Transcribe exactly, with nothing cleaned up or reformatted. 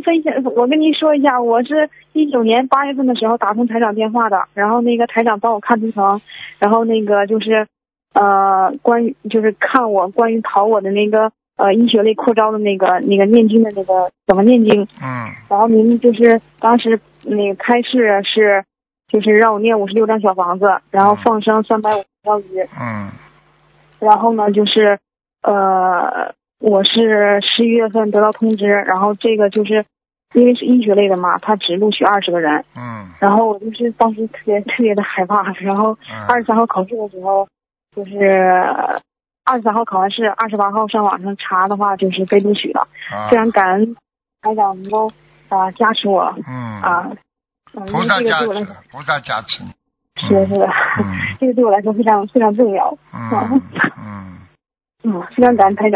分享，我跟您说一下，我是一九年八月份的时候打通台长电话的，然后那个台长帮我看图腾，然后那个就是呃关于就是看我关于考我的那个呃医学类扩招的那个那个念经的那个怎么念经， 嗯， 然后您就是当时那个开示是就是让我念五十六张小房子，然后放生三百五十条鱼， 嗯然后呢就是呃。我是十一月份得到通知，然后这个就是因为是医学类的嘛，他只录取二十个人， 嗯然后我就是当时特别特别的害怕，然后二十三号考试的时候，就是二十三号考完试，二十八号上网上查的话就是被录取了， 啊非常感恩台长能够啊、呃、加持我， 嗯啊，嗯，因菩为这个萨加持对我来说， 菩萨加持你。 是的是的， 嗯这个对我来说非常非常重要， 嗯嗯嗯，非常感恩台长。